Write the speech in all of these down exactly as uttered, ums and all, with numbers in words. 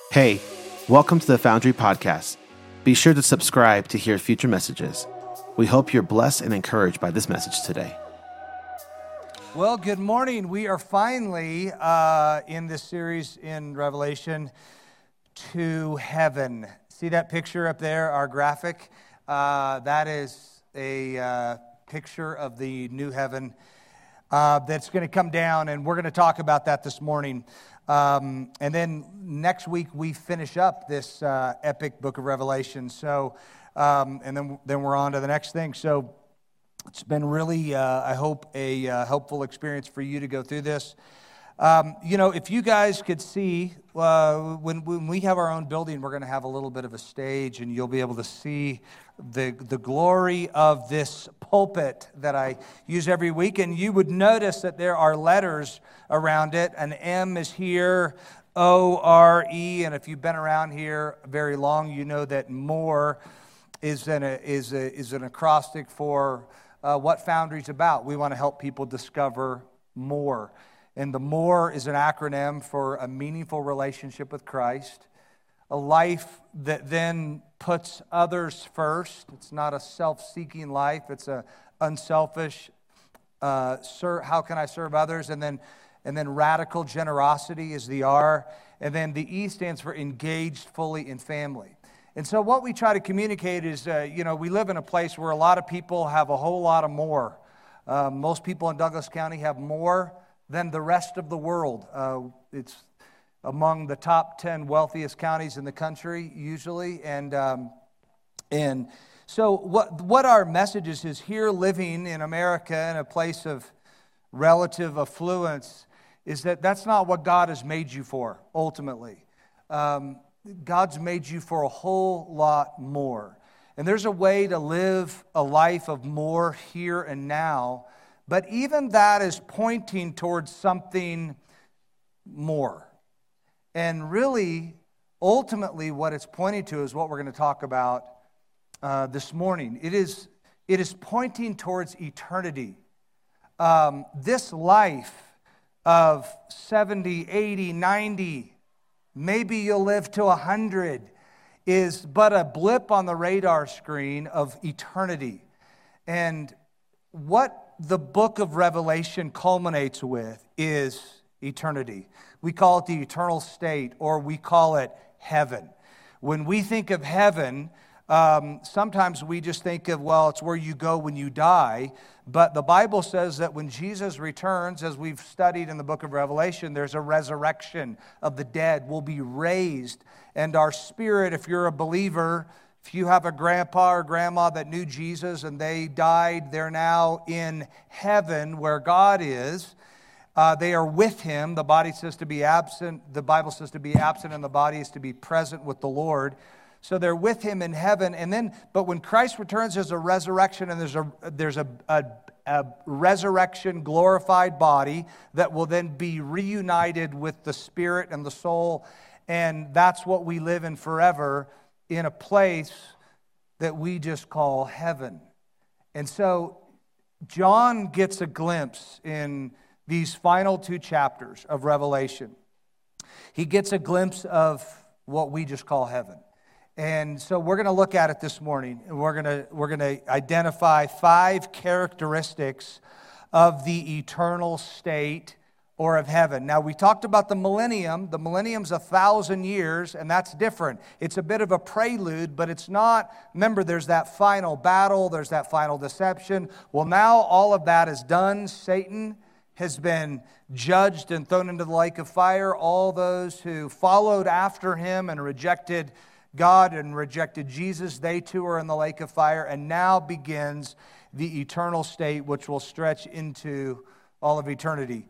Hey, welcome to the Foundry Podcast. Be sure to subscribe to hear future messages. We hope you're blessed and encouraged by this message today. Well, good morning. We are finally uh, in this series in Revelation to heaven. See that picture up there, our graphic? Uh, that is a uh, picture of the new heaven uh, that's going to come down, and we're going to talk about that this morning. Um, and then next week we finish up this uh, epic book of Revelation. So, um, and then then we're on to the next thing. So it's been really, uh, I hope, a uh, helpful experience for you to go through this. Um, you know, if you guys could see, uh, when when we have our own building, we're going to have a little bit of a stage, and you'll be able to see the the glory of this pulpit that I use every week. And you would notice that there are letters around it. An M is here, O R E, and if you've been around here very long, you know that more is an is a, is an acrostic for uh, what Foundry's about. We want to help people discover more. And the MORE is an acronym for a meaningful relationship with Christ, a life that then puts others first. It's not a self-seeking life. It's a unselfish, uh, ser- how can I serve others? And then, and then radical generosity is the R. And then the E stands for engaged fully in family. And so what we try to communicate is, uh, you know, we live in a place where a lot of people have a whole lot of more. Uh, most people in Douglas County have more than the rest of the world. Uh, it's among the top ten wealthiest counties in the country, usually. And um, and so what what our message is, is here living in America in a place of relative affluence, is that that's not what God has made you for, ultimately. Um, God's made you for a whole lot more. And there's a way to live a life of more here and now. But even that is pointing towards something more. And really, ultimately, what it's pointing to is what we're going to talk about uh, this morning. It is, it is pointing towards eternity. Um, this life of seventy, eighty, ninety, maybe you'll live to one hundred, is but a blip on the radar screen of eternity. And what the book of Revelation culminates with is eternity. We call it the eternal state, or we call it heaven. When we think of heaven, um, sometimes we just think of, well, it's where you go when you die. But the Bible says that when Jesus returns, as we've studied in the book of Revelation, there's a resurrection of the dead. We'll be raised. And our spirit, if you're a believer, if you have a grandpa or grandma that knew Jesus and they died, they're now in heaven where God is. Uh, they are with Him. The body says to be absent. The Bible says to be absent, and the body is to be present with the Lord. So they're with Him in heaven. And then, but when Christ returns, there's a resurrection, and there's a there's a, a, a resurrection glorified body that will then be reunited with the spirit and the soul, and that's what we live in forever, in a place that we just call heaven. And so John gets a glimpse in these final two chapters of Revelation. He gets a glimpse of what we just call heaven. And so we're going to look at it this morning, and we're going to we're going to identify five characteristics of the eternal state or of heaven. Now, we talked about the millennium. The millennium's a thousand years, and that's different. It's a bit of a prelude, but it's not. Remember, there's that final battle. There's that final deception. Well, now all of that is done. Satan has been judged and thrown into the lake of fire. All those who followed after him and rejected God and rejected Jesus, they too are in the lake of fire. And now begins the eternal state, which will stretch into all of eternity.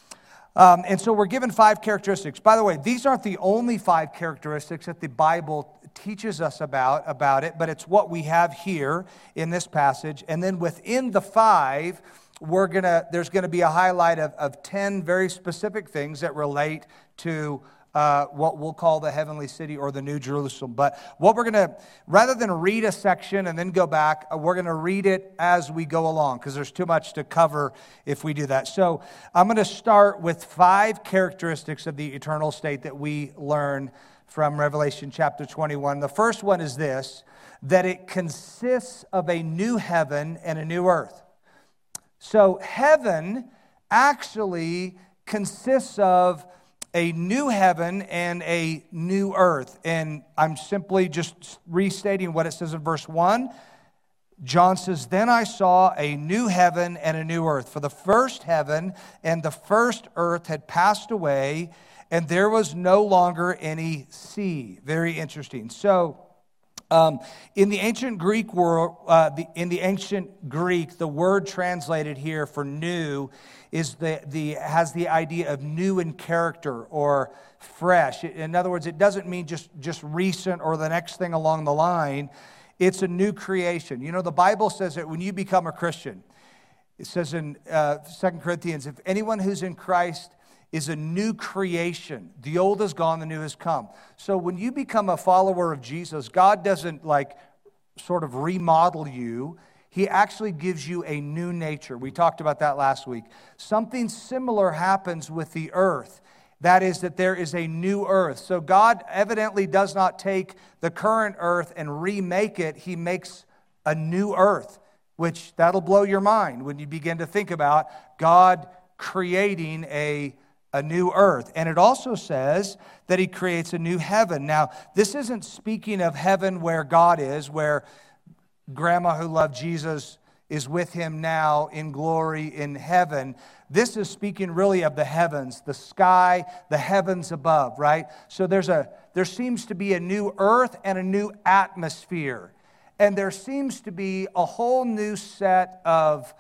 Um, and so we're given five characteristics. By the way, these aren't the only five characteristics that the Bible teaches us about, about it, but it's what we have here in this passage. And then within the five, we're gonna there's going to be a highlight of, of ten very specific things that relate to uh, what we'll call the heavenly city or the New Jerusalem. But what we're going to, rather than read a section and then go back, uh, we're going to read it as we go along because there's too much to cover if we do that. So I'm going to start with five characteristics of the eternal state that we learn from Revelation chapter twenty-one. The first one is this, that it consists of a new heaven and a new earth. So heaven actually consists of a new heaven and a new earth. And I'm simply just restating what it says in verse one. John says, "Then I saw a new heaven and a new earth. For the first heaven and the first earth had passed away, and there was no longer any sea." Very interesting. So, Um, in the ancient Greek world, uh, the, in the ancient Greek, the word translated here for new is the, the has the idea of new in character or fresh. In other words, it doesn't mean just, just recent or the next thing along the line. It's a new creation. You know, the Bible says that when you become a Christian, it says in uh, Second Corinthians, if anyone who's in Christ is a new creation. The old is gone, the new has come. So when you become a follower of Jesus, God doesn't like sort of remodel you. He actually gives you a new nature. We talked about that last week. Something similar happens with the earth. That is that there is a new earth. So God evidently does not take the current earth and remake it. He makes a new earth, which that'll blow your mind when you begin to think about God creating a a new earth. And it also says that he creates a new heaven. Now, this isn't speaking of heaven where God is, where grandma who loved Jesus is with him now in glory in heaven. This is speaking really of the heavens, the sky, the heavens above, right? So there's a there seems to be a new earth and a new atmosphere. And there seems to be a whole new set of,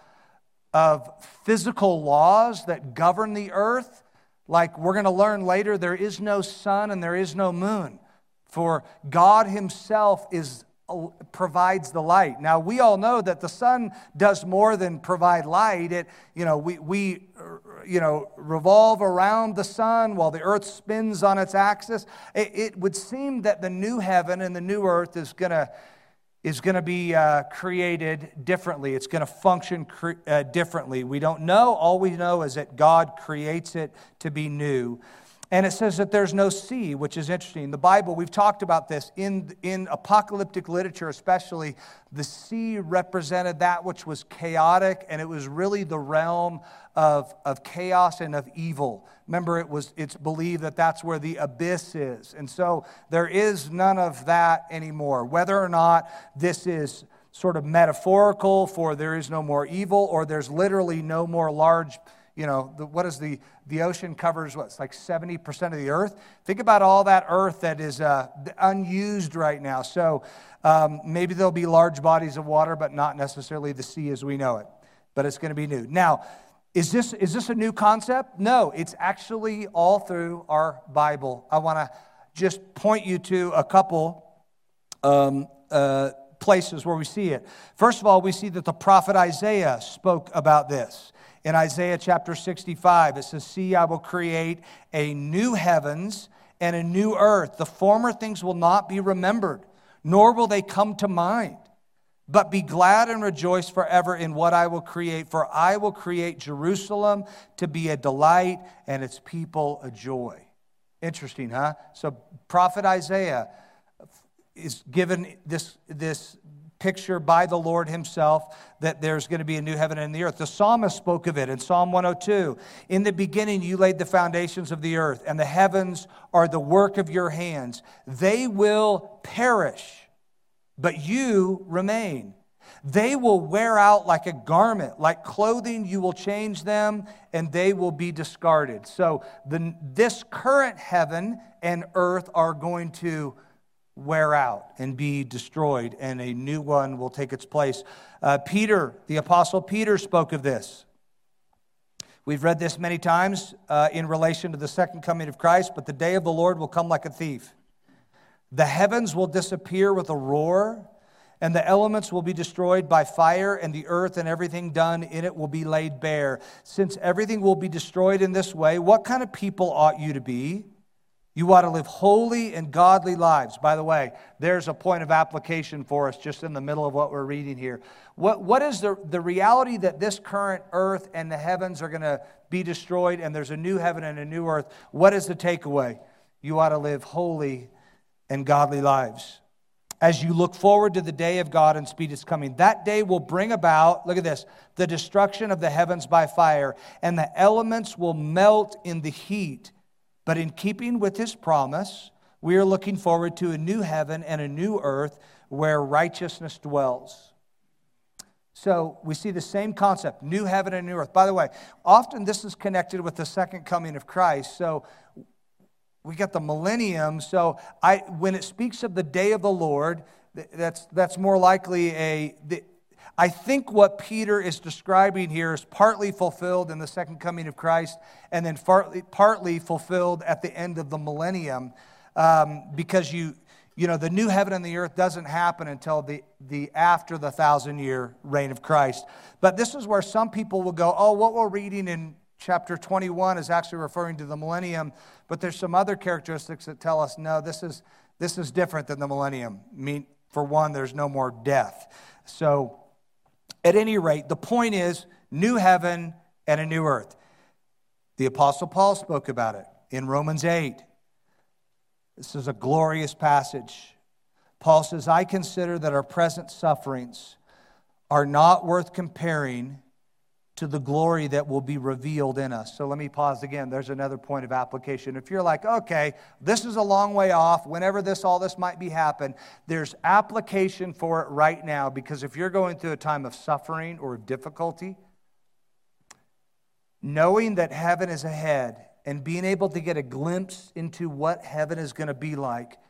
of physical laws that govern the earth. Like we're going to learn later, there is no sun and there is no moon, for God himself is provides the light. Now, we all know that the sun does more than provide light. It, you know, we, we you know, revolve around the sun while the earth spins on its axis. It, it would seem that the new heaven and the new earth is going to is going to be uh, created differently. It's going to function cre- uh, differently. We don't know. All we know is that God creates it to be new. And it says that there's no sea, which is interesting. The Bible, we've talked about this. In, in apocalyptic literature especially, the sea represented that which was chaotic, and it was really the realm of, of chaos and of evil. Remember, it was it's believed that that's where the abyss is. And so there is none of that anymore. Whether or not this is sort of metaphorical for there is no more evil, or there's literally no more large, you know, the, what is the, the ocean covers, what, it's like seventy percent of the earth. Think about all that earth that is uh, unused right now. So um, maybe there'll be large bodies of water, but not necessarily the sea as we know it. But it's going to be new. Now, Is this, is this a new concept? No, it's actually all through our Bible. I want to just point you to a couple um, uh, places where we see it. First of all, we see that the prophet Isaiah spoke about this. In Isaiah chapter sixty-five, it says, "See, I will create a new heavens and a new earth. The former things will not be remembered, nor will they come to mind. But be glad and rejoice forever in what I will create, for I will create Jerusalem to be a delight and its people a joy." Interesting, huh? So prophet Isaiah is given this, this picture by the Lord himself that there's going to be a new heaven and the earth. The psalmist spoke of it in Psalm one oh two. "In the beginning you laid the foundations of the earth, and the heavens are the work of your hands. They will perish, but you remain. They will wear out like a garment. Like clothing, you will change them, and they will be discarded." So the, this current heaven and earth are going to wear out and be destroyed, and a new one will take its place. Uh, Peter, the Apostle Peter, spoke of this. We've read this many times uh, in relation to the second coming of Christ, but the day of the Lord will come like a thief. "The heavens will disappear with a roar, and the elements will be destroyed by fire, and the earth and everything done in it will be laid bare. Since everything will be destroyed in this way, what kind of people ought you to be? You ought to live holy and godly lives. By the way, there's a point of application for us just in the middle of what we're reading here. What, what is the, the reality that this current earth and the heavens are going to be destroyed and there's a new heaven and a new earth? What is the takeaway? You ought to live holy and godly lives. As you look forward to the day of God and speed is coming, that day will bring about, look at this, the destruction of the heavens by fire, and the elements will melt in the heat. But in keeping with his promise, we are looking forward to a new heaven and a new earth where righteousness dwells. So we see the same concept, new heaven and new earth. By the way, often this is connected with the second coming of Christ. So we got the millennium. So I, when it speaks of the day of the Lord, that's that's more likely a... The, I think what Peter is describing here is partly fulfilled in the second coming of Christ and then partly, partly fulfilled at the end of the millennium um, because you you know the new heaven and the earth doesn't happen until the, the after the thousand-year reign of Christ. But this is where some people will go, oh, what we're reading in chapter twenty-one is actually referring to the millennium, but there's some other characteristics that tell us, no, this is, this is different than the millennium. I mean, for one, there's no more death. So... At any rate, the point is new heaven and a new earth. The Apostle Paul spoke about it in Romans eight. This is a glorious passage. Paul says, I consider that our present sufferings are not worth comparing to the glory that will be revealed in us. So let me pause again. There's another point of application. If you're like, okay, this is a long way off, whenever this, all this might be happen, there's application for it right now, because if you're going through a time of suffering or difficulty, knowing that heaven is ahead and being able to get a glimpse into what heaven is going to be like,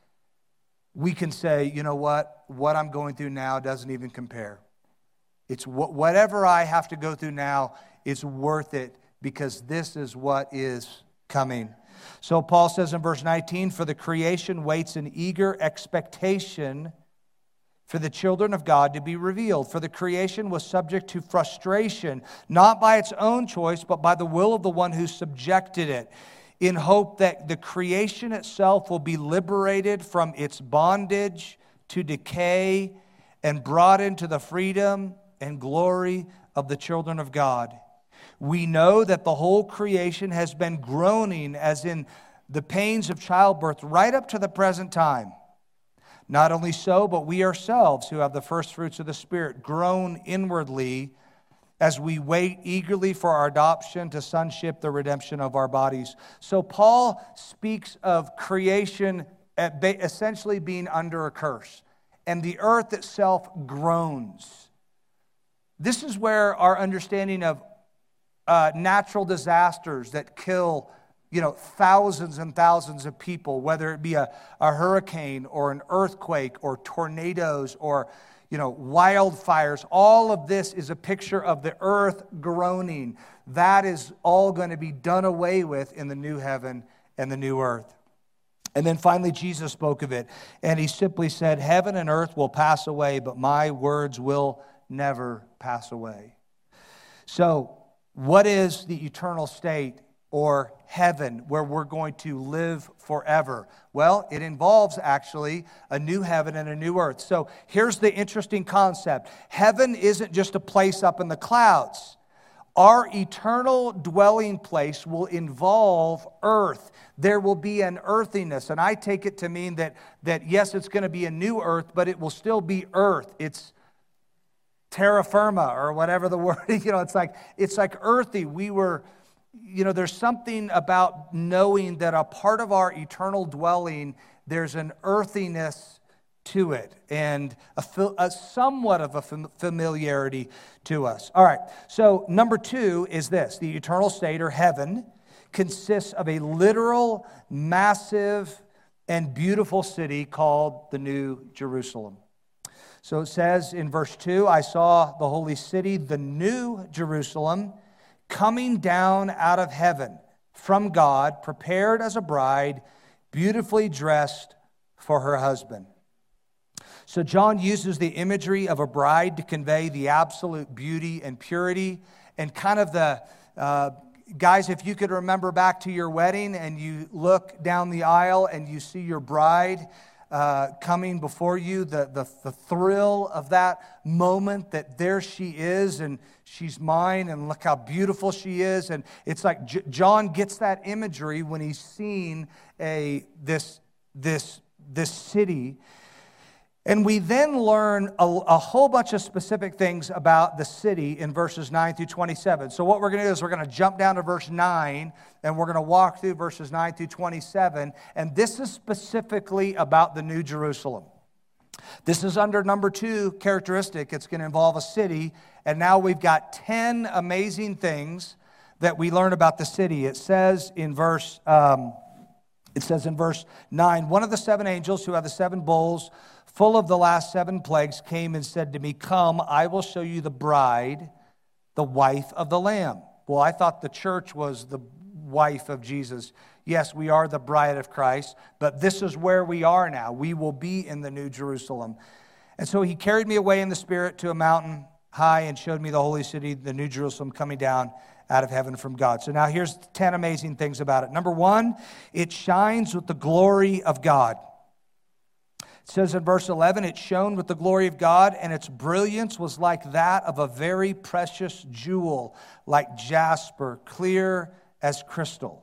we can say, you know what, what I'm going through now doesn't even compare. It's whatever I have to go through now is worth it because this is what is coming. So Paul says in verse nineteen, for the creation waits in eager expectation for the children of God to be revealed. For the creation was subject to frustration, not by its own choice, but by the will of the one who subjected it, in hope that the creation itself will be liberated from its bondage to decay and brought into the freedom and glory of the children of God. We know that the whole creation has been groaning as in the pains of childbirth right up to the present time. Not only so, but we ourselves who have the first fruits of the Spirit groan inwardly as we wait eagerly for our adoption to sonship, the redemption of our bodies. So Paul speaks of creation essentially being under a curse, and the earth itself groans. This is where our understanding of uh, natural disasters that kill, you know, thousands and thousands of people, whether it be a, a hurricane or an earthquake or tornadoes or, you know, wildfires, all of this is a picture of the earth groaning. That is all going to be done away with in the new heaven and the new earth. And then finally, Jesus spoke of it, and he simply said, heaven and earth will pass away, but my words will never pass away. So, what is the eternal state or heaven where we're going to live forever? Well, it involves actually a new heaven and a new earth. So, here's the interesting concept. Heaven isn't just a place up in the clouds. Our eternal dwelling place will involve earth. There will be an earthiness, and I take it to mean that, that yes, it's going to be a new earth, but it will still be earth. It's terra firma, or whatever the word, you know, it's like it's like earthy. We were, you know, there's something about knowing that a part of our eternal dwelling, there's an earthiness to it, and a, a somewhat of a familiarity to us. All right, so number two is this: the eternal state, or heaven, consists of a literal, massive, and beautiful city called the New Jerusalem. So it says in verse two, I saw the holy city, the New Jerusalem, coming down out of heaven from God, prepared as a bride, beautifully dressed for her husband. So John uses the imagery of a bride to convey the absolute beauty and purity and kind of the, uh, guys, if you could remember back to your wedding and you look down the aisle and you see your bride uh, coming before you, the, the, the thrill of that moment that there she is and she's mine and look how beautiful she is. And it's like J- John gets that imagery when he's seeing a, this, this, this city. And we then learn a, a whole bunch of specific things about the city in verses nine through twenty-seven. So what we're going to do is we're going to jump down to verse nine, and we're going to walk through verses nine through twenty-seven. And this is specifically about the New Jerusalem. This is under number two characteristic. It's going to involve a city. And now we've got ten amazing things that we learn about the city. It says in verse, um, it says in verse nine, one of the seven angels who have the seven bowls full of the last seven plagues came and said to me, "Come, I will show you the bride, the wife of the Lamb." Well, I thought the church was the wife of Jesus. Yes, we are the bride of Christ, but this is where we are now. We will be in the New Jerusalem. And so he carried me away in the Spirit to a mountain high and showed me the holy city, the New Jerusalem, coming down out of heaven from God. So now here's ten amazing things about it. Number one, it shines with the glory of God. It says in verse eleven, it shone with the glory of God, and its brilliance was like that of a very precious jewel, like jasper, clear as crystal.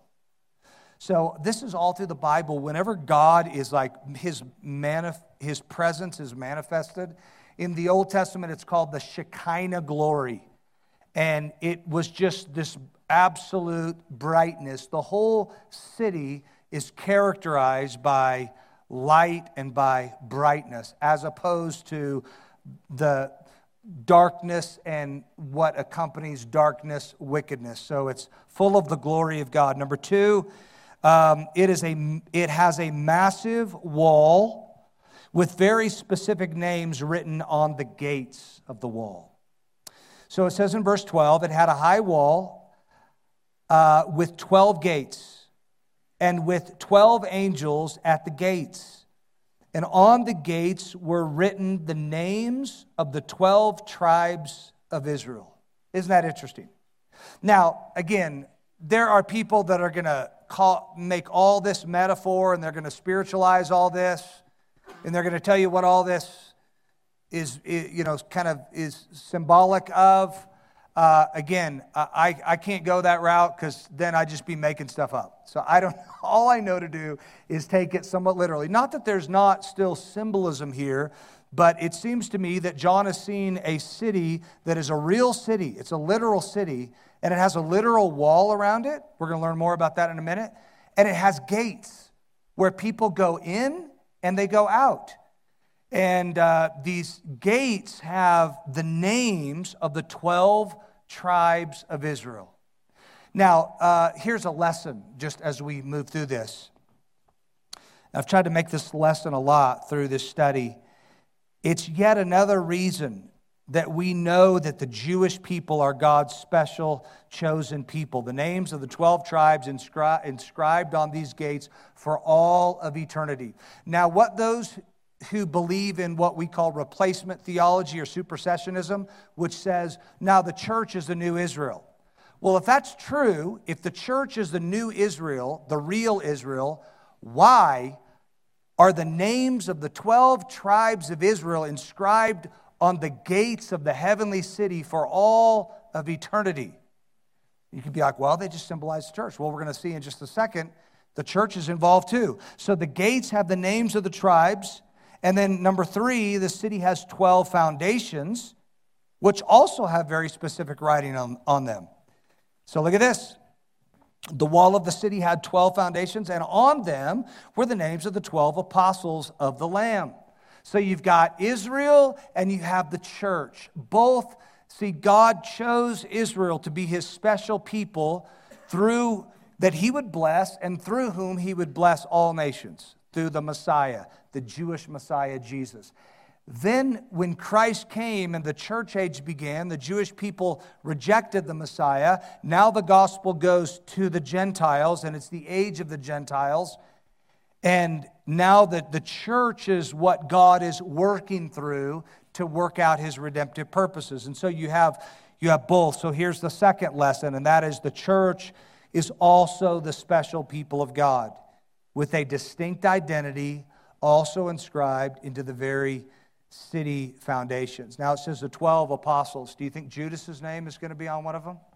So this is all through the Bible. Whenever God is like, his, manif- his presence is manifested, in the Old Testament it's called the Shekinah glory. And it was just this absolute brightness. The whole city is characterized by light and by brightness, as opposed to the darkness and what accompanies darkness, wickedness. So it's full of the glory of God. Number two, um, it is a it has a massive wall with very specific names written on the gates of the wall. So it says in verse twelve, it had a high wall uh, with twelve gates, and with twelve angels at the gates. And on the gates were written the names of the twelve tribes of Israel. Isn't that interesting? Now, again, there are people that are going to call make all this metaphor, and they're going to spiritualize all this, and they're going to tell you what all this is, you know, kind of is symbolic of. Uh, again, I, I can't go that route because then I'd just be making stuff up. So I don't. All I know to do is take it somewhat literally. Not that there's not still symbolism here, but it seems to me that John has seen a city that is a real city. It's a literal city, and it has a literal wall around it. We're going to learn more about that in a minute. And it has gates where people go in and they go out. And uh, these gates have the names of the twelve tribes of Israel. Now, uh, here's a lesson just as we move through this. I've tried to make this lesson a lot through this study. It's yet another reason that we know that the Jewish people are God's special chosen people. The names of the twelve tribes inscri- inscribed on these gates for all of eternity. Now, what those who believe in what we call replacement theology or supersessionism, which says, now the church is the new Israel. Well, if that's true, if the church is the new Israel, the real Israel, why are the names of the twelve tribes of Israel inscribed on the gates of the heavenly city for all of eternity? You could be like, well, they just symbolize the church. Well, we're going to see in just a second, the church is involved too. So the gates have the names of the tribes. And then number three, the city has twelve foundations, which also have very specific writing on, on them. So look at this. The wall of the city had twelve foundations, and on them were the names of the twelve apostles of the Lamb. So you've got Israel and you have the church. Both, see, God chose Israel to be his special people through that he would bless and through whom he would bless all nations, through the Messiah, the Jewish Messiah, Jesus. Then when Christ came and the church age began, the Jewish people rejected the Messiah. Now the gospel goes to the Gentiles, and it's the age of the Gentiles. And now that the church is what God is working through to work out his redemptive purposes. And so you have, You have both. So here's the second lesson, and that is the church is also the special people of God with a distinct identity also inscribed into the very city foundations. Now it says the twelve apostles. Do you think Judas's name is going to be on one of them?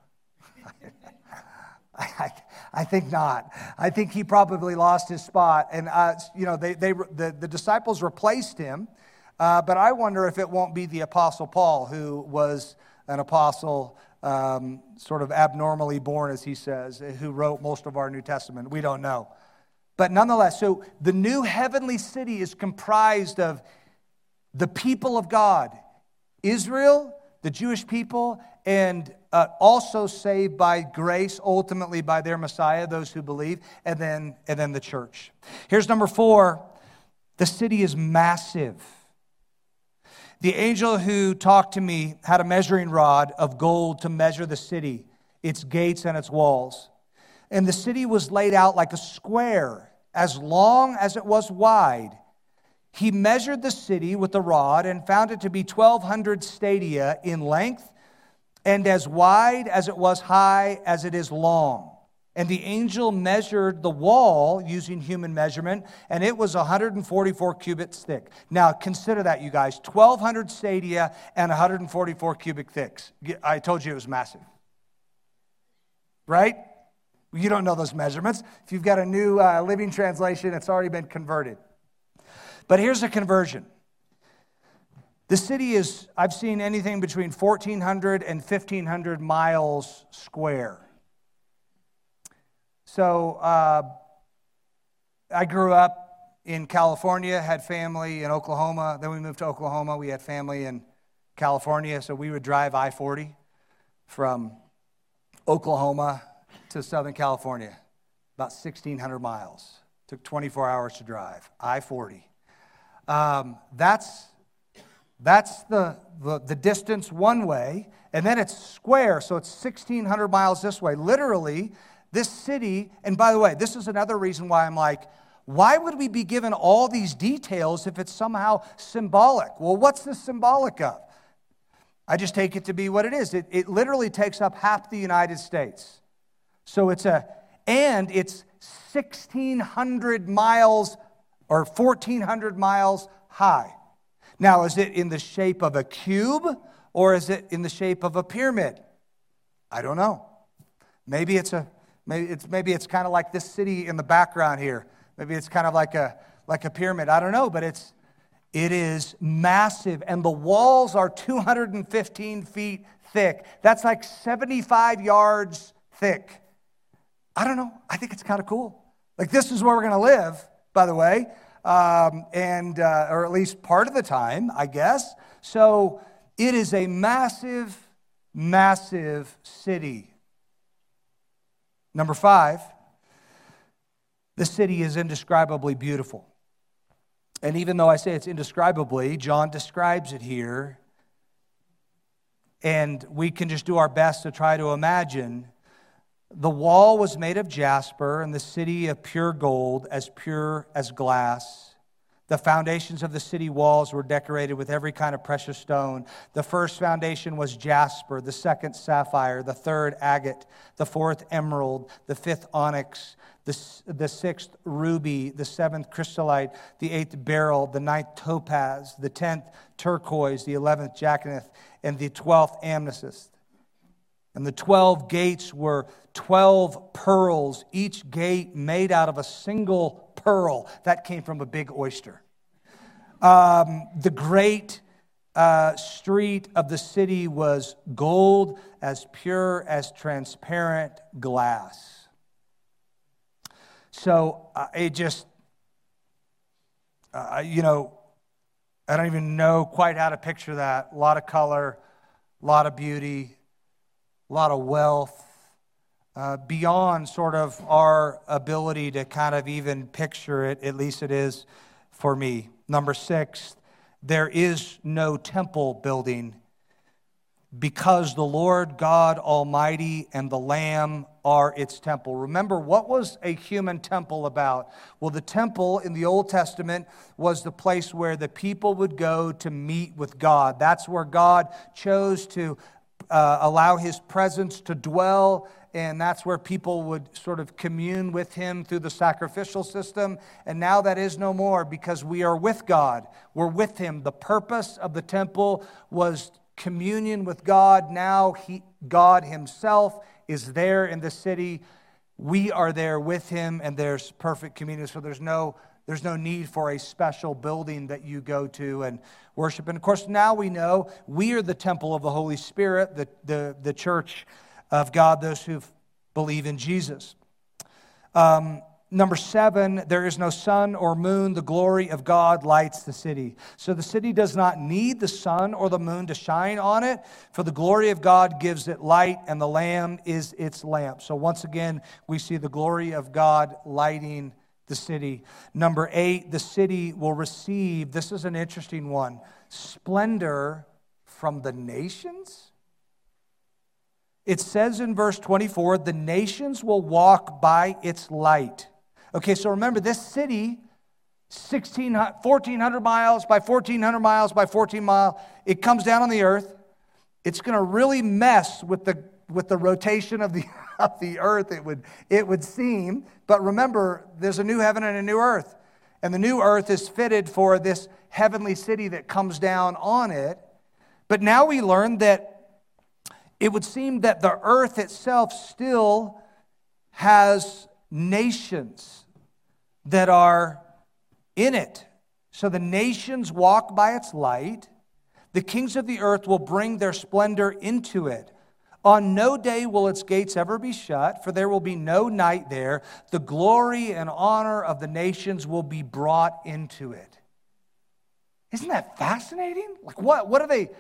I, I think not. I think he probably lost his spot. And, uh, you know, they, they, the, the disciples replaced him. Uh, but I wonder if it won't be the Apostle Paul, who was an apostle um, sort of abnormally born, as he says, who wrote most of our New Testament. We don't know. But nonetheless, so the new heavenly city is comprised of the people of God, Israel, the Jewish people, and uh, also saved by grace, ultimately by their Messiah, those who believe, and then, and then the church. Here's number four. The city is massive. The angel who talked to me had a measuring rod of gold to measure the city, its gates and its walls. And the city was laid out like a square, as long as it was wide. He measured the city with the rod and found it to be twelve hundred stadia in length and as wide as it was high as it is long. And the angel measured the wall using human measurement, and it was one hundred forty-four cubits thick. Now, consider that, you guys. twelve hundred stadia and one hundred forty-four cubic thicks. I told you it was massive. Right? You don't know those measurements. If you've got a new uh, Living Translation, it's already been converted. But here's a conversion. The city is, I've seen anything between fourteen hundred and fifteen hundred miles square. So uh, I grew up in California, had family in Oklahoma. Then we moved to Oklahoma. We had family in California. So we would drive I forty from Oklahoma to Southern California, about sixteen hundred miles. Took twenty-four hours to drive, I forty. Um, that's that's the, the, the distance one way, and then it's square, so it's sixteen hundred miles this way. Literally, this city, and by the way, this is another reason why I'm like, why would we be given all these details if it's somehow symbolic? Well, what's this symbolic of? I just take it to be what it is. It, it literally takes up half the United States. So it's a, and it's sixteen hundred miles or fourteen hundred miles high. Now, is it in the shape of a cube or is it in the shape of a pyramid? I don't know. Maybe it's a maybe it's maybe it's kind of like this city in the background here. Maybe it's kind of like a like a pyramid. I don't know, but it's it is massive, and the walls are two hundred fifteen feet thick. That's like seventy-five yards thick. I don't know. I think it's kind of cool. Like, this is where we're going to live, by the way, um, and uh, or at least part of the time, I guess. So it is a massive, massive city. Number five, the city is indescribably beautiful. And even though I say it's indescribably, John describes it here, and we can just do our best to try to imagine. The wall was made of jasper, and the city of pure gold, as pure as glass. The foundations of the city walls were decorated with every kind of precious stone. The first foundation was jasper, the second sapphire, the third agate, the fourth emerald, the fifth onyx, the, the sixth ruby, the seventh chrysolite, the eighth beryl, the ninth topaz, the tenth turquoise, the eleventh jacinth, and the twelfth amethyst. And the twelve gates were twelve pearls, each gate made out of a single pearl. That came from a big oyster. Um, the great uh, street of the city was gold, as pure as transparent glass. So uh, it just, uh, you know, I don't even know quite how to picture that. A lot of color, a lot of beauty, a lot of wealth, uh, beyond sort of our ability to kind of even picture it, at least it is for me. Number six, there is no temple building because the Lord God Almighty and the Lamb are its temple. Remember, what was a human temple about? Well, the temple in the Old Testament was the place where the people would go to meet with God. That's where God chose to uh, allow his presence to dwell, and that's where people would sort of commune with him through the sacrificial system. And now that is no more because we are with God. We're with him. The purpose of the temple was communion with God. Now he, God himself is there in the city. We are there with him, and there's perfect communion. So there's no There's no need for a special building that you go to and worship. And of course, now we know we are the temple of the Holy Spirit, the, the, the church of God, those who believe in Jesus. Um, number seven, there is no sun or moon. The glory of God lights the city. So the city does not need the sun or the moon to shine on it, for the glory of God gives it light, and the Lamb is its lamp. So once again, we see the glory of God lighting the city. Number eight, the city will receive, this is an interesting one, splendor from the nations. It says in verse twenty-four, the nations will walk by its light. Okay, so remember this city, fourteen hundred miles by fourteen hundred miles by fourteen miles, it comes down on the earth. It's going to really mess with the with the rotation of the of the earth, it would it would seem. But remember, there's a new heaven and a new earth. And the new earth is fitted for this heavenly city that comes down on it. But now we learn that it would seem that the earth itself still has nations that are in it. So the nations walk by its light. The kings of the earth will bring their splendor into it. On no day will its gates ever be shut, for there will be no night there. The glory and honor of the nations will be brought into it. Isn't that fascinating? Like what? What are they?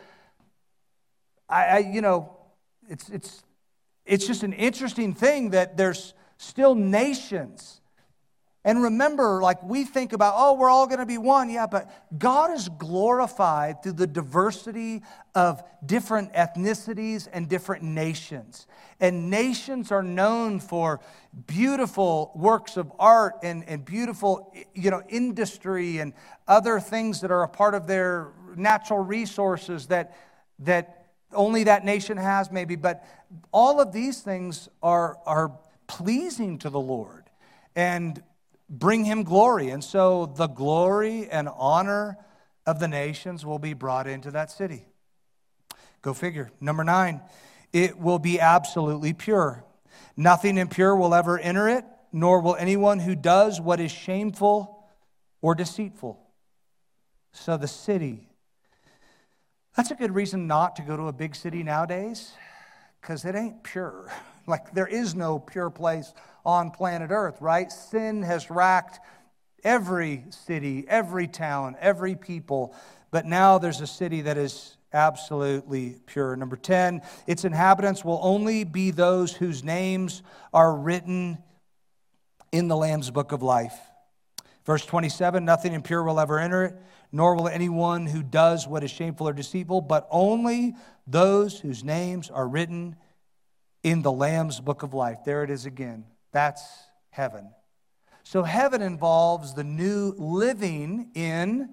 I, I you know, it's it's it's just an interesting thing that there's still nations. And remember, like we think about, oh, we're all going to be one. Yeah, but God is glorified through the diversity of different ethnicities and different nations. And nations are known for beautiful works of art and, and beautiful, you know, industry and other things that are a part of their natural resources that that only that nation has maybe. But all of these things are, are pleasing to the Lord and bring him glory. And so the glory and honor of the nations will be brought into that city. Go figure. Number nine, it will be absolutely pure. Nothing impure will ever enter it, nor will anyone who does what is shameful or deceitful. So the city, that's a good reason not to go to a big city nowadays, because it ain't pure. Like there is no pure place on planet Earth, right? Sin has racked every city, every town, every people. But now there's a city that is absolutely pure. Number ten, its inhabitants will only be those whose names are written in the Lamb's book of life. Verse twenty-seven, nothing impure will ever enter it, nor will anyone who does what is shameful or deceitful, but only those whose names are written in the Lamb's book of life. There it is again. That's heaven. So heaven involves the new living in,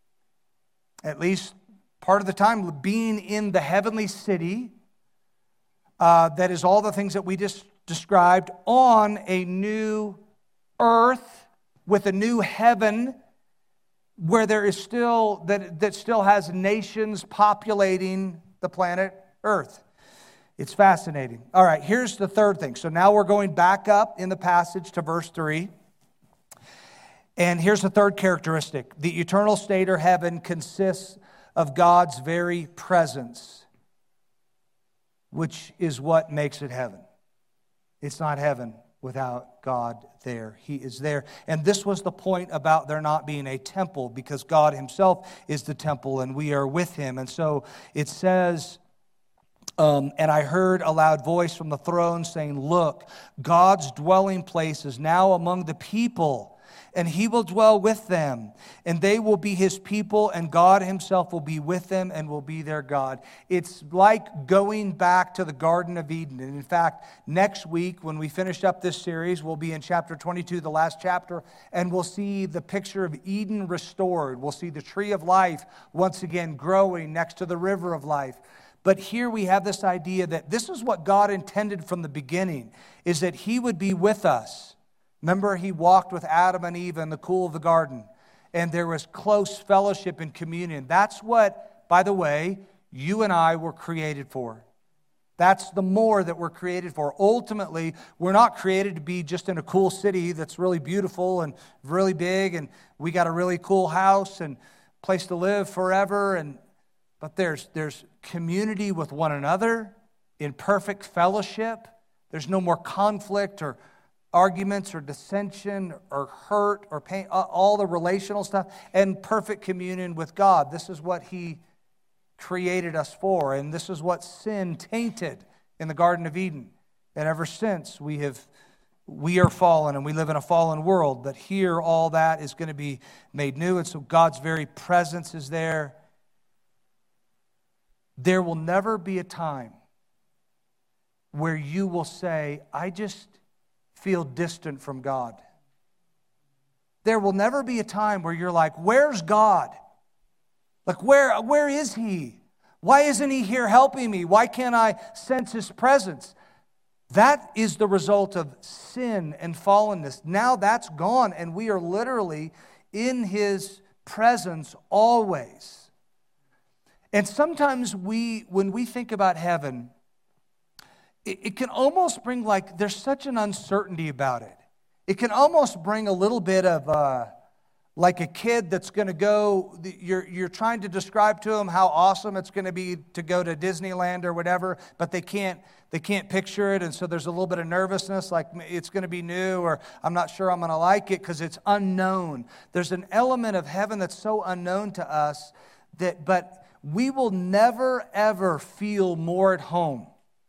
at least part of the time, being in the heavenly city. Uh, that is all the things that we just described on a new earth with a new heaven where there is still, that, that still has nations populating the planet Earth. It's fascinating. All right, here's the third thing. So now we're going back up in the passage to verse three. And here's the third characteristic. The eternal state or heaven consists of God's very presence, which is what makes it heaven. It's not heaven without God there. He is there. And this was the point about there not being a temple, because God himself is the temple and we are with him. And so it says, Um, and I heard a loud voice from the throne saying, look, God's dwelling place is now among the people, and he will dwell with them, and they will be his people, and God himself will be with them and will be their God. It's like going back to the Garden of Eden. And in fact, next week when we finish up this series, we'll be in chapter twenty-two, the last chapter, and we'll see the picture of Eden restored. We'll see the tree of life once again growing next to the river of life. But here we have this idea that this is what God intended from the beginning, is that he would be with us. Remember, he walked with Adam and Eve in the cool of the garden, and there was close fellowship and communion. That's what, by the way, you and I were created for. That's the more that we're created for. Ultimately, we're not created to be just in a cool city that's really beautiful and really big, and we got a really cool house and place to live forever. And but there's there's community with one another in perfect fellowship. There's no more conflict or arguments or dissension or hurt or pain, all the relational stuff, and perfect communion with God. This is what he created us for, and this is what sin tainted in the Garden of Eden. And ever since, we have we are fallen and we live in a fallen world, but here all that is going to be made new, and so God's very presence is there. There will never be a time where you will say, I just feel distant from God. There will never be a time where you're like, where's God? Like, where, where is he? Why isn't he here helping me? Why can't I sense his presence? That is the result of sin and fallenness. Now that's gone, and we are literally in his presence always. And sometimes we, when we think about heaven, it, it can almost bring like, there's such an uncertainty about it. It can almost bring a little bit of uh, like a kid that's going to go, you're, you're trying to describe to them how awesome it's going to be to go to Disneyland or whatever, but they can't, they can't picture it, and so there's a little bit of nervousness, like it's going to be new, or I'm not sure I'm going to like it because it's unknown. There's an element of heaven that's so unknown to us that, but we will never, ever feel more at home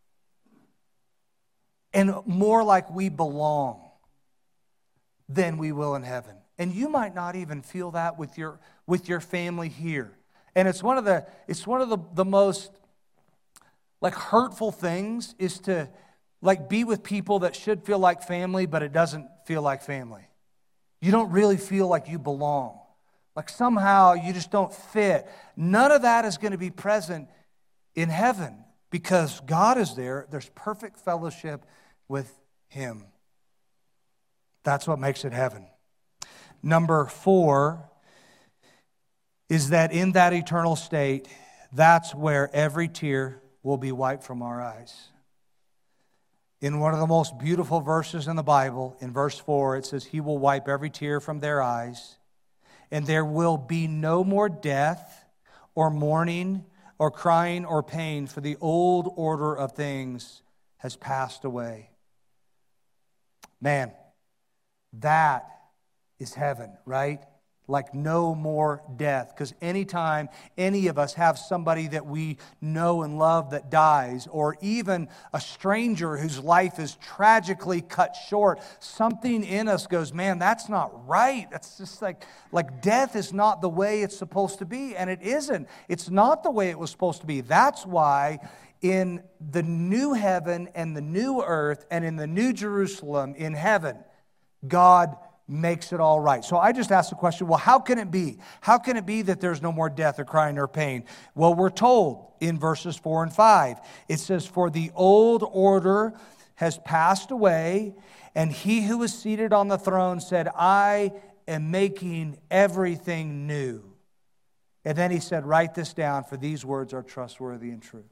and more like we belong than we will in heaven. And you might not even feel that with your with your family here. And it's one of the it's one of the, the most like hurtful things is to like be with people that should feel like family, but it doesn't feel like family. You don't really feel like you belong. Like somehow you just don't fit. None of that is going to be present in heaven because God is there. There's perfect fellowship with him. That's what makes it heaven. Number four is that in that eternal state, that's where every tear will be wiped from our eyes. In one of the most beautiful verses in the Bible, in verse four, it says, he will wipe every tear from their eyes, and there will be no more death or mourning or crying or pain, for the old order of things has passed away. Man, that is heaven, right? Like no more death. Because anytime any of us have somebody that we know and love that dies, or even a stranger whose life is tragically cut short, something in us goes, man, that's not right. That's just like, like death is not the way it's supposed to be. And it isn't. It's not the way it was supposed to be. That's why in the new heaven and the new earth and in the new Jerusalem in heaven, God makes it all right. So I just asked the question, well, how can it be? How can it be that there's no more death or crying or pain? Well, we're told in verses four and five, it says, for the old order has passed away, and he who is seated on the throne said, I am making everything new. And then he said, write this down, for these words are trustworthy and true.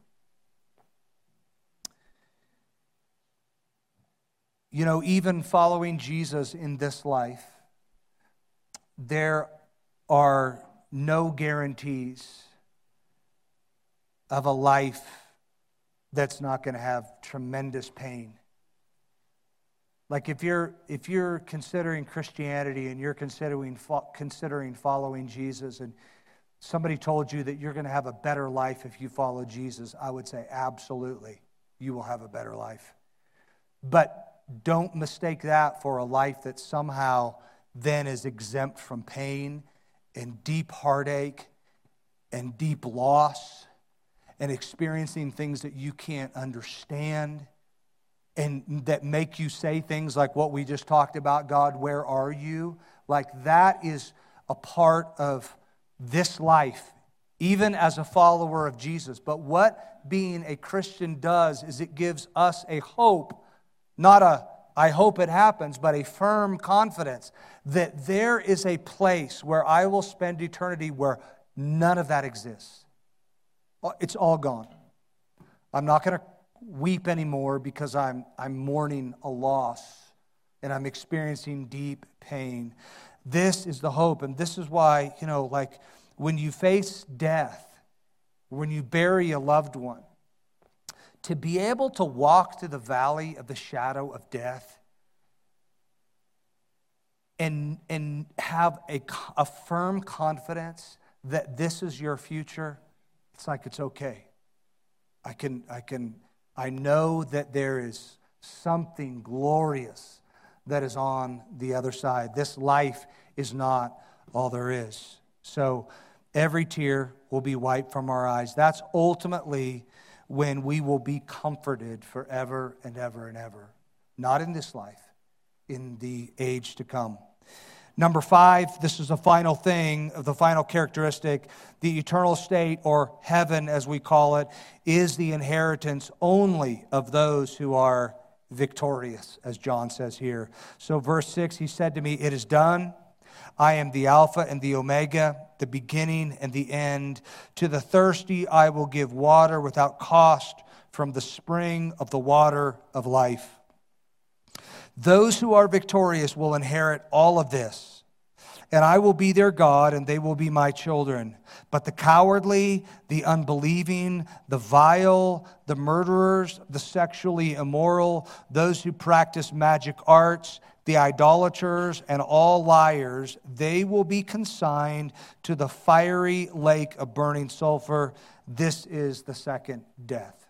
You know, even following Jesus in this life, there are no guarantees of a life that's not going to have tremendous pain. Like if you're if you're considering Christianity and you're considering considering following Jesus, and somebody told you that you're going to have a better life if you follow Jesus, I would say absolutely, you will have a better life. But don't mistake that for a life that somehow then is exempt from pain and deep heartache and deep loss and experiencing things that you can't understand and that make you say things like what we just talked about, God, where are you? Like that is a part of this life even as a follower of Jesus. But what being a Christian does is it gives us a hope, not a I hope it happens, but a firm confidence that there is a place where I will spend eternity where none of that exists. It's all gone. I'm not going to weep anymore because I'm, I'm mourning a loss and I'm experiencing deep pain. This is the hope, and this is why, you know, like when you face death, when you bury a loved one, to be able to walk through the valley of the shadow of death and, and have a, a firm confidence that this is your future, it's like it's okay. I can, I can, I know that there is something glorious that is on the other side. This life is not all there is. So every tear will be wiped from our eyes. That's ultimately when we will be comforted forever and ever and ever. Not in this life, in the age to come. Number five, this is the final thing, the final characteristic. The eternal state, or heaven as we call it, is the inheritance only of those who are victorious, as John says here. So verse six, he said to me, "It is done. I am the Alpha and the Omega, the beginning and the end. To the thirsty I will give water without cost from the spring of the water of life." Those who are victorious will inherit all of this, and I will be their God, and they will be my children. But the cowardly, the unbelieving, the vile, the murderers, the sexually immoral, those who practice magic arts, the idolaters, and all liars, they will be consigned to the fiery lake of burning sulfur. This is the second death.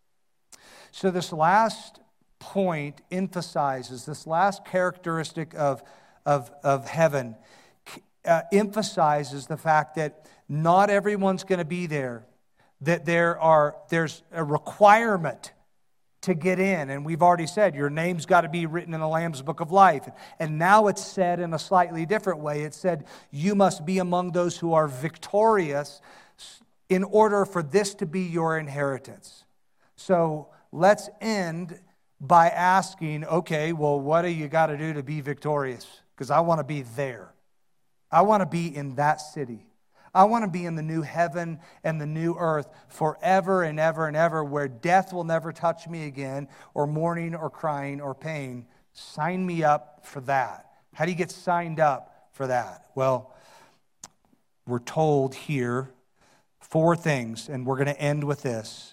So this last point emphasizes, this last characteristic of, of, of heaven uh, emphasizes the fact that not everyone's going to be there, that there are there's a requirement to get in. And we've already said your name's got to be written in the Lamb's Book of Life. And now it's said in a slightly different way. It said you must be among those who are victorious in order for this to be your inheritance. So let's end by asking, okay, well, what do you got to do to be victorious? Because I want to be there. I want to be in that city. I want to be in the new heaven and the new earth forever and ever and ever, where death will never touch me again, or mourning or crying or pain. Sign me up for that. How do you get signed up for that? Well, we're told here four things, and we're going to end with this.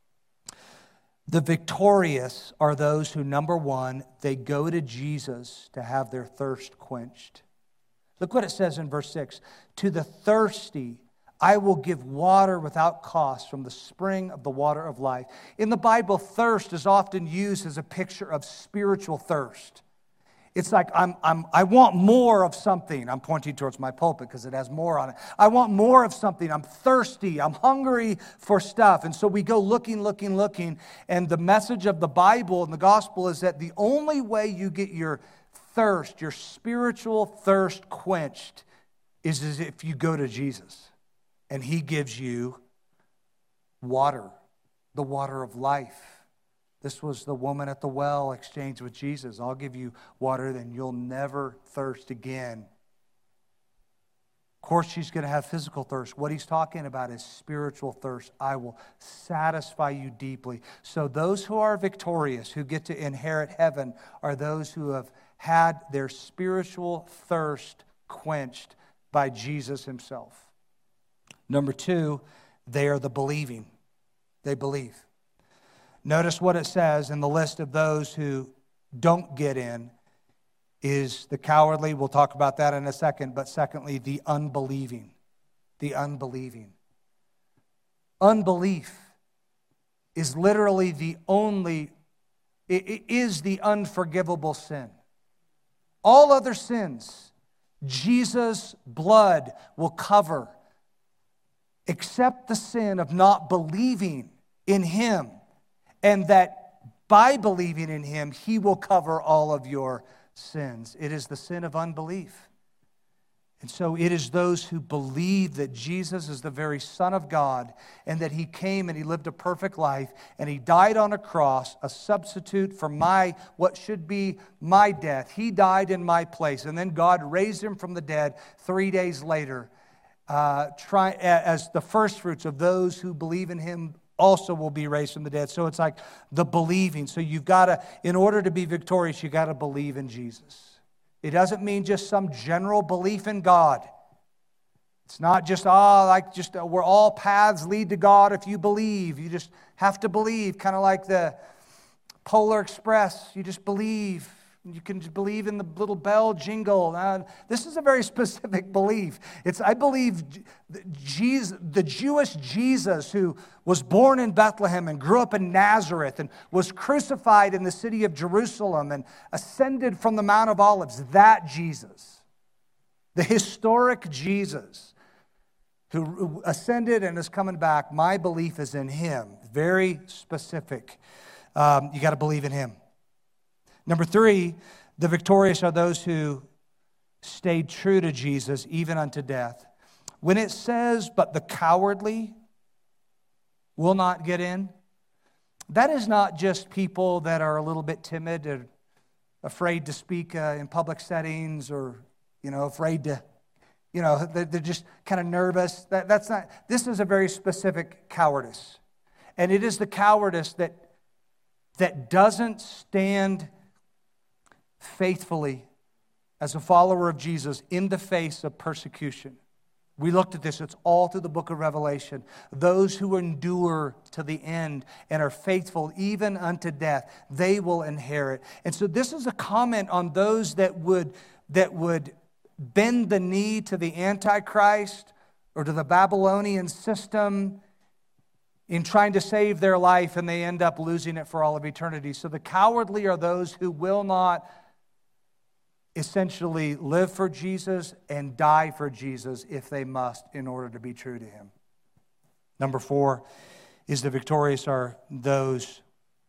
The victorious are those who, number one, they go to Jesus to have their thirst quenched. Look what it says in verse six. To the thirsty, I will give water without cost from the spring of the water of life. In the Bible, thirst is often used as a picture of spiritual thirst. It's like, I'm, I'm, I want more of something. I'm pointing towards my pulpit because it has more on it. I want more of something. I'm thirsty. I'm hungry for stuff. And so we go looking, looking, looking. And the message of the Bible and the gospel is that the only way you get your thirst, your spiritual thirst quenched, is as if you go to Jesus. And He gives you water, the water of life. This was the woman at the well exchanged with Jesus. I'll give you water, then you'll never thirst again. Of course, she's going to have physical thirst. What He's talking about is spiritual thirst. I will satisfy you deeply. So those who are victorious, who get to inherit heaven, are those who have had their spiritual thirst quenched by Jesus Himself. Number two, they are the believing. They believe. Notice what it says in the list of those who don't get in is the cowardly. We'll talk about that in a second. But secondly, the unbelieving. The unbelieving. Unbelief is literally the only, it is the unforgivable sin. All other sins, Jesus' blood will cover, except the sin of not believing in Him. And that by believing in Him, He will cover all of your sins. It is the sin of unbelief. And so it is those who believe that Jesus is the very Son of God and that He came and He lived a perfect life and He died on a cross, a substitute for my, what should be my death. He died in my place. And then God raised Him from the dead three days later uh, try, as the first fruits of those who believe in Him also will be raised from the dead. So it's like the believing. So you've got to, in order to be victorious, you've got to believe in Jesus. It doesn't mean just some general belief in God. It's not just, oh, like just uh, where all paths lead to God if you believe. You just have to believe, kind of like the Polar Express. You just believe. You can just believe in the little bell jingle. Uh, this is a very specific belief. It's, I believe Jesus, the Jewish Jesus who was born in Bethlehem and grew up in Nazareth and was crucified in the city of Jerusalem and ascended from the Mount of Olives, that Jesus, the historic Jesus who ascended and is coming back, my belief is in Him. Very specific. Um, you got to believe in Him. Number three, the victorious are those who stayed true to Jesus even unto death. When it says, but the cowardly will not get in, that is not just people that are a little bit timid or afraid to speak uh, in public settings or, you know, afraid to, you know, they're, they're just kind of nervous. That, that's not, this is a very specific cowardice. And it is the cowardice that, that doesn't stand faithfully as a follower of Jesus in the face of persecution. We looked at this. It's all through the book of Revelation. Those who endure to the end and are faithful even unto death, they will inherit. And so this is a comment on those that would, that would bend the knee to the Antichrist or to the Babylonian system in trying to save their life, and they end up losing it for all of eternity. So the cowardly are those who will not essentially live for Jesus and die for Jesus if they must in order to be true to Him. Number four is the victorious are those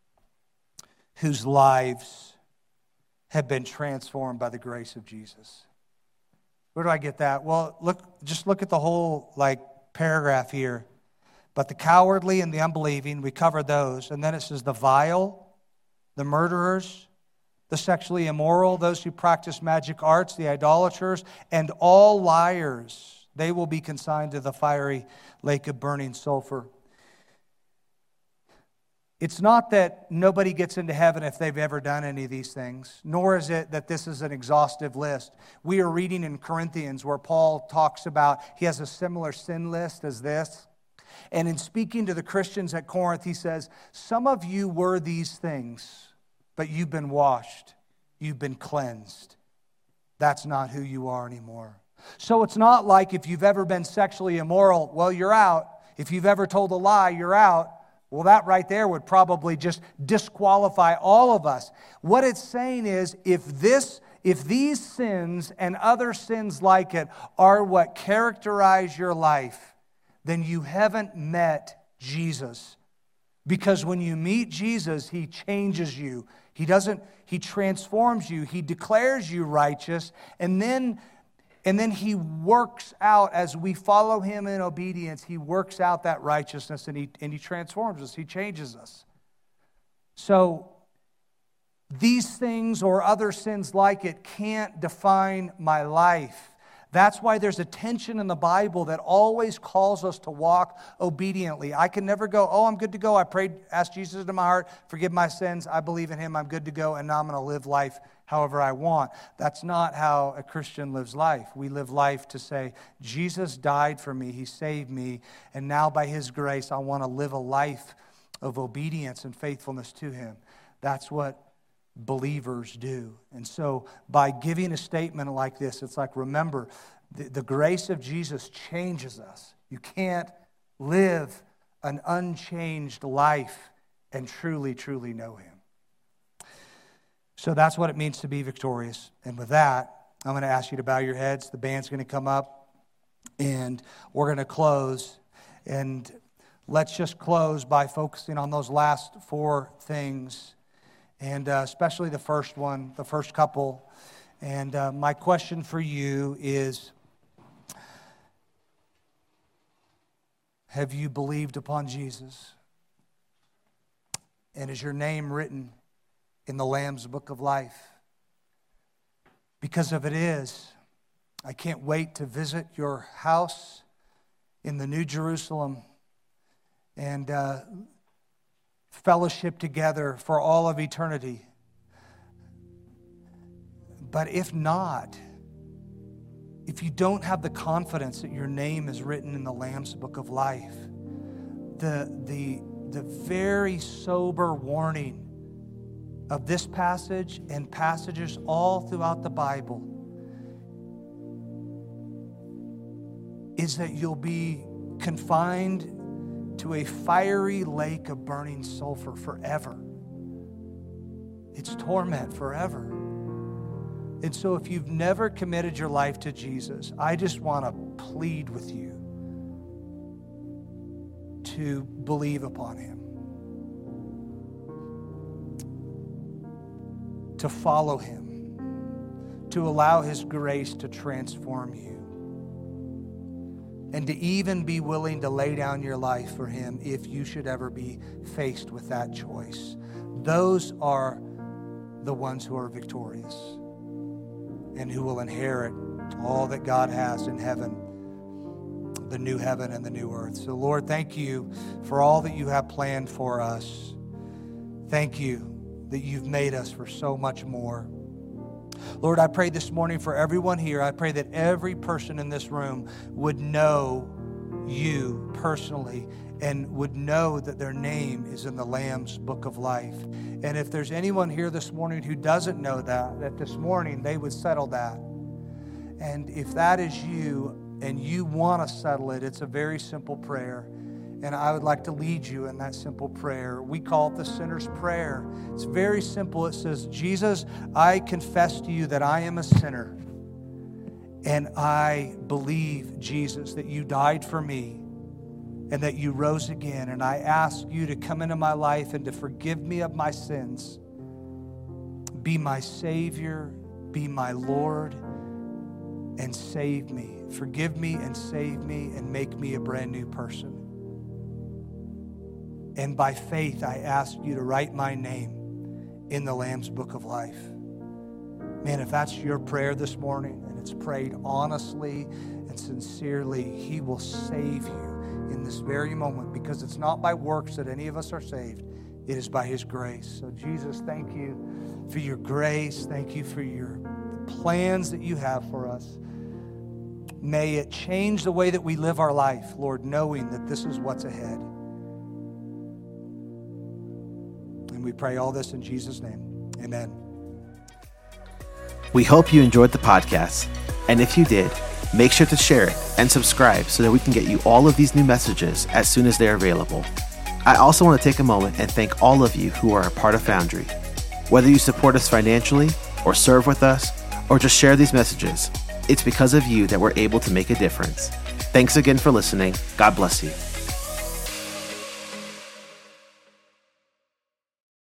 whose lives have been transformed by the grace of Jesus. Where do I get that? Well, look, just look at the whole like paragraph here. But the cowardly and the unbelieving, we covered those. And then it says the vile, the murderers, the sexually immoral, those who practice magic arts, the idolaters, and all liars. They will be consigned to the fiery lake of burning sulfur. It's not that nobody gets into heaven if they've ever done any of these things, nor is it that this is an exhaustive list. We are reading in Corinthians where Paul talks about, he has a similar sin list as this. And in speaking to the Christians at Corinth, he says, some of you were these things, but you've been washed, you've been cleansed. That's not who you are anymore. So it's not like if you've ever been sexually immoral, well, you're out. If you've ever told a lie, you're out. Well, that right there would probably just disqualify all of us. What it's saying is, if this, if these sins and other sins like it are what characterize your life, then you haven't met Jesus. Because when you meet Jesus, He changes you. He doesn't, He transforms you. He declares you righteous. And then, and then He works out, as we follow Him in obedience, He works out that righteousness and He, and he transforms us. He changes us. So these things or other sins like it can't define my life. That's why there's a tension in the Bible that always calls us to walk obediently. I can never go, oh, I'm good to go. I prayed, asked Jesus into my heart, forgive my sins. I believe in Him. I'm good to go, and now I'm going to live life however I want. That's not how a Christian lives life. We live life to say, Jesus died for me. He saved me, and now by His grace, I want to live a life of obedience and faithfulness to Him. That's what believers do. And so by giving a statement like this, it's like, remember, the, the grace of Jesus changes us. You can't live an unchanged life and truly, truly know Him. So that's what it means to be victorious. And with that, I'm going to ask you to bow your heads. The band's going to come up, and we're going to close. And let's just close by focusing on those last four things. And uh, especially the first one, the first couple. And uh, my question for you is, Have you believed upon Jesus? And is your name written in the Lamb's Book of Life? Because if it is, I can't wait to visit your house in the New Jerusalem and uh, fellowship together for all of eternity. But if not, if you don't have the confidence that your name is written in the Lamb's Book of Life, the, the, the very sober warning of this passage and passages all throughout the Bible is that you'll be confined to a fiery lake of burning sulfur forever. It's torment forever. And so if you've never committed your life to Jesus, I just want to plead with you to believe upon him, to follow him, to allow his grace to transform you, and to even be willing to lay down your life for him if you should ever be faced with that choice. Those are the ones who are victorious and who will inherit all that God has in heaven, the new heaven and the new earth. So, Lord, thank you for all that you have planned for us. Thank you that you've made us for so much more. Lord, I pray this morning for everyone here. I pray that every person in this room would know you personally and would know that their name is in the Lamb's Book of Life. And if there's anyone here this morning who doesn't know that, that this morning they would settle that. And if that is you and you want to settle it, it's a very simple prayer. And I would like to lead you in that simple prayer. We call it the sinner's prayer. It's very simple. It says, Jesus, I confess to you that I am a sinner. And I believe, Jesus, that you died for me and that you rose again. And I ask you to come into my life and to forgive me of my sins. Be my Savior, be my Lord, and save me. Forgive me and save me and make me a brand new person. And by faith, I ask you to write my name in the Lamb's Book of Life. Man, if that's your prayer this morning and it's prayed honestly and sincerely, he will save you in this very moment, because it's not by works that any of us are saved. It is by his grace. So Jesus, thank you for your grace. Thank you for your plans that you have for us. May it change the way that we live our life, Lord, knowing that this is what's ahead. And we pray all this in Jesus' name. Amen. We hope you enjoyed the podcast. And if you did, make sure to share it and subscribe so that we can get you all of these new messages as soon as they're available. I also want to take a moment and thank all of you who are a part of Foundry. Whether you support us financially or serve with us or just share these messages, it's because of you that we're able to make a difference. Thanks again for listening. God bless you.